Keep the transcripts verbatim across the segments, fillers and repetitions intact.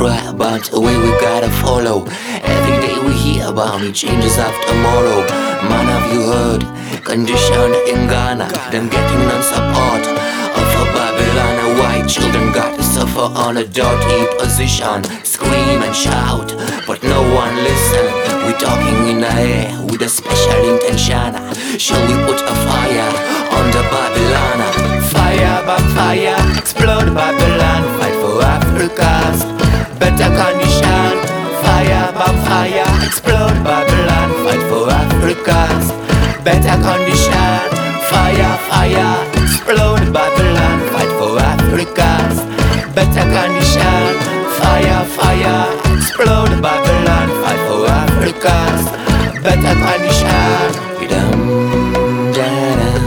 cry about the way we gotta follow. Every day we hear about me changes of tomorrow. Man, have you heard? Condition in Ghana, them getting non-support of a Babylon. White children got to suffer on a dirty position. Scream and shout, but no one listen. We talking in the air with a special intention. Shall we put a fire on the Babylon? Fire, back fire, explode Babylon. Fight for Africa's better condition. Fire, back fire, explode Babylon. Fight for Africa's better condition. Fire, fire, explode Babylon. Fight for Africa's better condition. Fire, fire, explode Babylon. Fight for Africa's better condition. Dum, da-dum,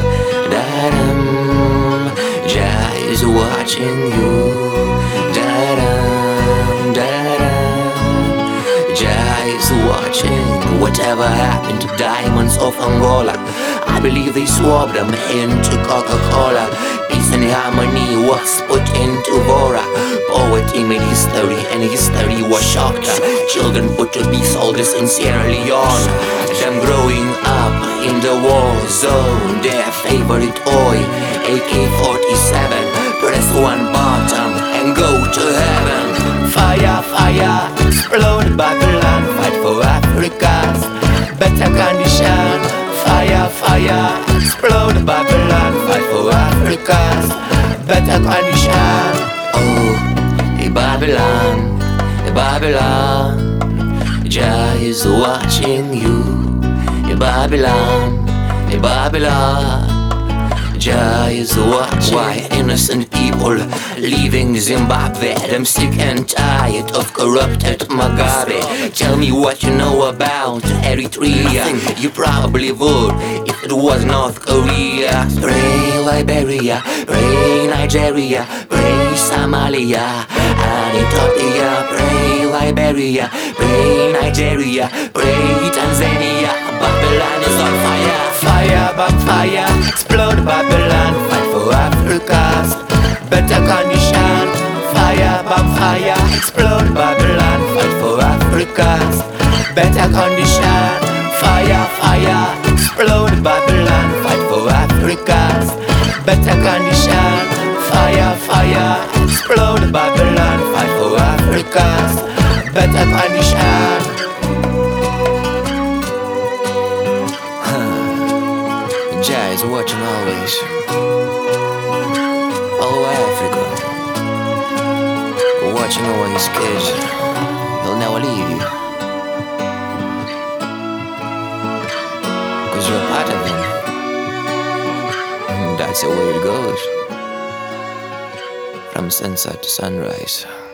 da-dum. Jah is watching you. Da-dum, da-dum. Jah is watching. Whatever happened to diamonds of Angola? I believe they swapped them into Coca-Cola. Peace and harmony was put into Bora. Poverty made history and history was shocked. Children put to be soldiers in Sierra Leone. Them growing up in the war zone. Their favorite toy, A K forty-seven. Press one button and go to heaven. Fire, fire, explode Babylon. Fight for Africa's better condition. Fire, fire, explode Babylon. Fight for Africa's better condition. Oh, hey Babylon, hey Babylon, Jah is watching you. Hey Babylon, hey Babylon, Jah is watching. Why innocent people leaving Zimbabwe? Them sick and tired of corrupted Mugabe. Tell me what you know about Eritrea. You probably would if it was North Korea. Pray Liberia, pray Nigeria, pray Somalia and Ethiopia. Pray Liberia, pray Nigeria, pray Tanzania. Babylon is on fire. Fire, back fire, explode Babylon. Fight for Africa's better condition. Fire, back fire, explode Babylon. Fight for Africa's better condition. Fire, fire, explode Babylon. Fight for Africa's better condition. Fire, fire, explode Babylon. Fight for Africa's better condition. Jah is watching always. Oh Africa, watching over his kids. He'll never leave you, cause you're part of him. That's the way it goes, from sunset to sunrise.